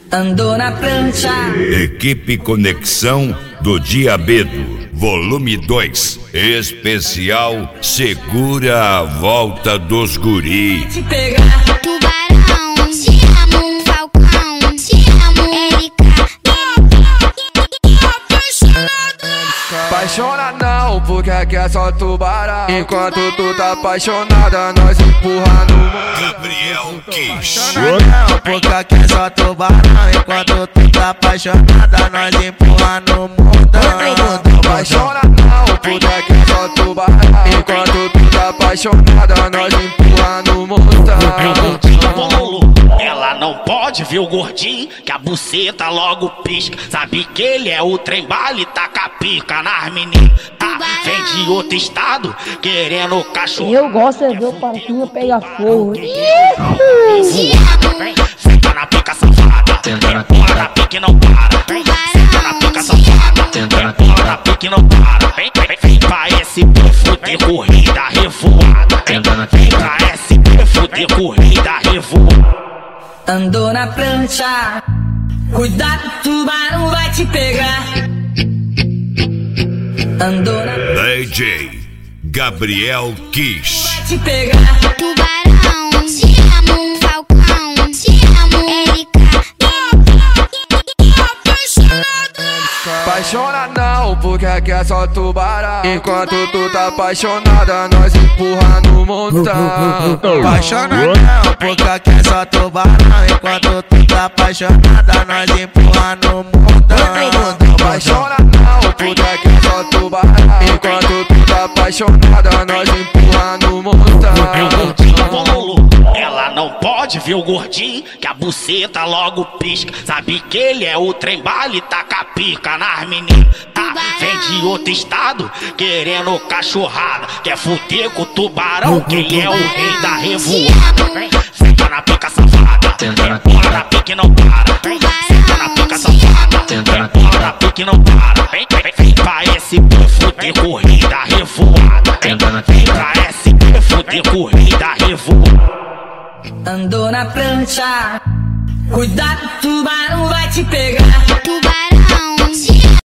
Andou na prancha. Equipe Conexão do Diabedo, volume 2. Especial Segura a Volta dos Guri. Te pegar. Tubarão, te amo, Falcão, te amo, Erika. Apaixona não, porque aqui é só tubarão. Enquanto tu tá apaixonada, nós empurra no mundo. Gabriel Kish. Não, porque aqui é só tubarão. Enquanto tu tá apaixonada, nós empurra no mundão. Apaixona não, porque aqui é só tubarão. Enquanto tu tá apaixonada, nós empurra no montão. Ela não pode ver o gordinho, que a buceta logo pisca. Sabe que ele é o trem bala e taca a pica nas meninas. Vem de outro estado, querendo cachorro. Eu gosto de ver o parquinho pegar fogo. Senta na pica safada, empurra na pica e não para. Senta na pica safada, empurra na pica e não para. Vem pra esse fuder corrida revoada. Vem pra esse fuder corrida revoada. Andou na prancha. Cuidado, tubarão vai te pegar. Andou na DJ Gabriel Kish. vai te pegar. Tubarão, te amo, Falcão, te amo, Erika. Apaixona não, porque aqui é só tubarão. Enquanto tu tá apaixonada, nós empurra no montão. Apaixona não, porque aqui é só tubarão. Enquanto tu tá apaixonada, nós empurra no mundão. Apaixona não, porque aqui é só tubarão. Enquanto tu tá apaixonada, nós empurra no montão. Ela não pode ver o gordinho, que a buceta logo pisca. Sabe que ele é o trem bala e taca a pica nas meninas. Vem de outro estado, querendo cachorrada. Quer fuder com o tubarão, que ele é o rei da revoada. Senta na pica safada, empurra na pica e não para. Senta na pica safada, empurra na pica e não para. Vem pra esse fuder corrida revoada. Vem pra esse fuder corrida revoada. Andou na prancha. Cuidado, tubarão vai te pegar.